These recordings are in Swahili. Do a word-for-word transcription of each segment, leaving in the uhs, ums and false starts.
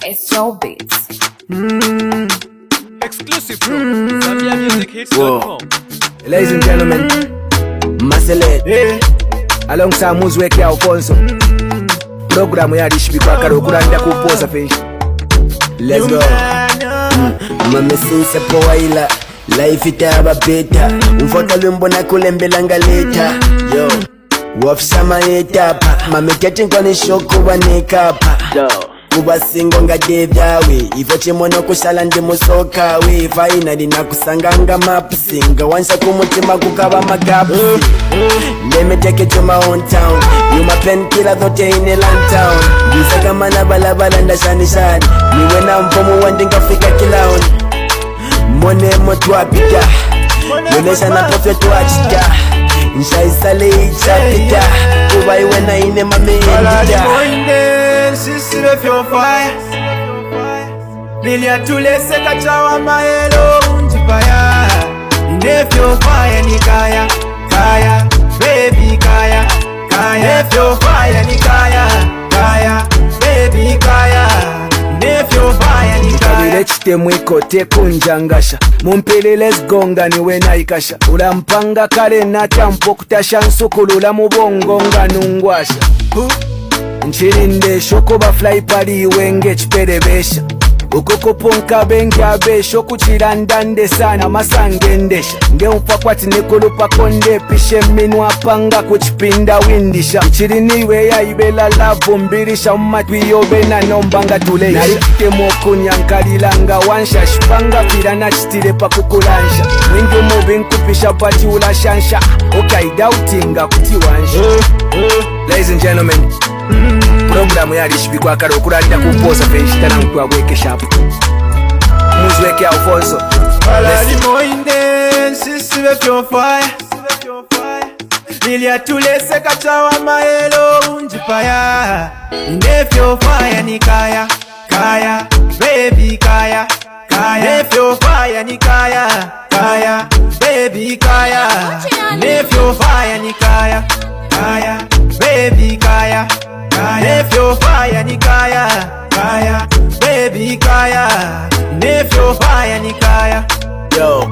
It's your beats. Mm. Exclusive from Zambia Music Hits dot com. Ladies and gentlemen, Masele hey. Alongside Muzweki Alfonso mm. Programu ya Rishbikwa Karo Kuranda kupoza penshi. Let's go mm. Mame sinse poa ila life itaba beta Mfota lumbo na kulembelanga leta Yo Wafsama etapa Mame kati nkwane shoko wanekapa Kuba singo nga devyawe Ifo chimono kushala ndi musoka we Finally na kusanganga mapu Singa wansa kumutima kukaba magapu Let me take it to my own town You my pen killer thote in a land town Bisa kama na balabala nda shani shani Niwe na mpomu wandinga fika kilaoni Mone motu wapita Yonesha na pofe tuachita Nsha isale ichapita Kuba iwe na ine mame endita Sisi refyo fire Lilia tulese kachawa maelo unjipaya Nefyo fire ni kaya Kaya, baby kaya Kaya, nefyo fire ni kaya Kaya, baby kaya Nefyo fire ni kaya Kabile chite mwiko teku njangasha Mumpele let's gonga niwe na ikasha Ulampanga kare na tampo kutasha nsukulula mubongo nga nungwasha uh. Nchirinde shoko ba fly pari wenge chiperebesha Ukoko ponka bengi abesho kuchirandande sana masangendesha Nge mpakwati nekulupa konde pishe minwa panga kuchipinda windisha Uchiriniwe ya ibela lavo mbirisha umatwi yobe na nombanga tuleisha Narikite mokunya nkalilanga wansha Shipanga pira na chitire pa kukulansha Mwingi umubi nkupisha pati ulashansha Okay doubtinga kuti wansha Ladies and gentlemen Mm. Programu ya Rishbikwa Karo Kuranda kupoza penshi tana mkwa weke shapu Muzweki Alfonso Alali moinde sisi refyo fire Lilia tulese kachawa maelo unjipaya Nefyo fire ni kaya Kaya, baby kaya Kaya, nefyo fire ni kaya Kaya, baby kaya Nefyo fire ni kaya Kaya, baby kaya Nefyo fire ni kaya Kaya, baby kaya Nefyo fire ni kaya Yo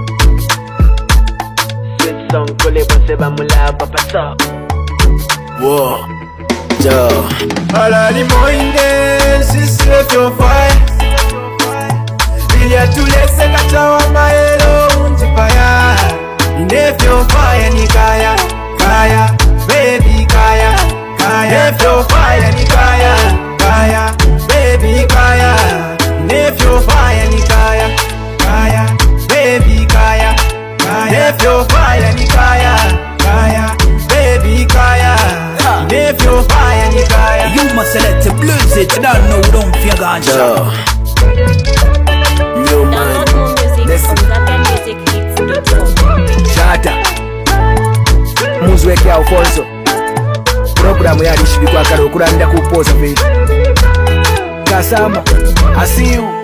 Sweet song kule bose bamula papasa Wow Yo Alali moinde sisi refyo fire Lilia tulese kachawa maelo unjipaya Nefyo fire ni kaya Kaya, baby kaya Kaya, nefyo fire ni kaya Kaya, baby kaya Nefyo fire ni kaya Kaya, baby kaya Nefyo fire ni kaya Kaya, baby kaya Nefyo fire ni kaya You must select the blues it, you don't know, don't fear ganja. Yo man, listen Shata Muzweki Alfonso Programu ya Rishbikwa Karo Kuranda kupoza penshi Kasama I see you